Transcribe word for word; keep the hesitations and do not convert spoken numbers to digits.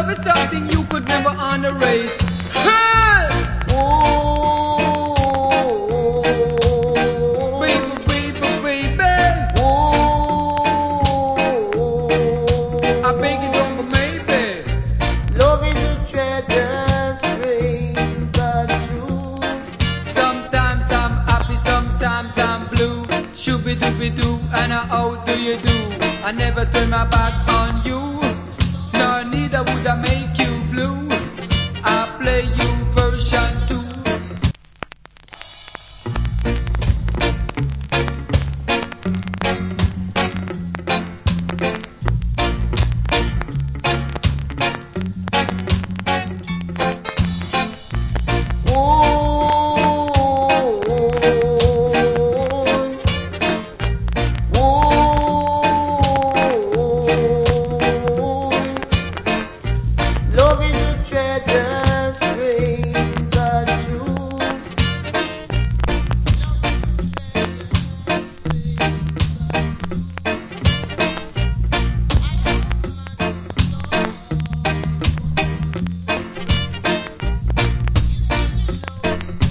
love is something you could never underrate. Hey! Oh, baby, baby, baby. Oh, I beg you don't go maybe. Love is a treasure spring but true. Sometimes I'm happy, sometimes I'm blue. Shooby dooby doo, and how do you do? I never turn my back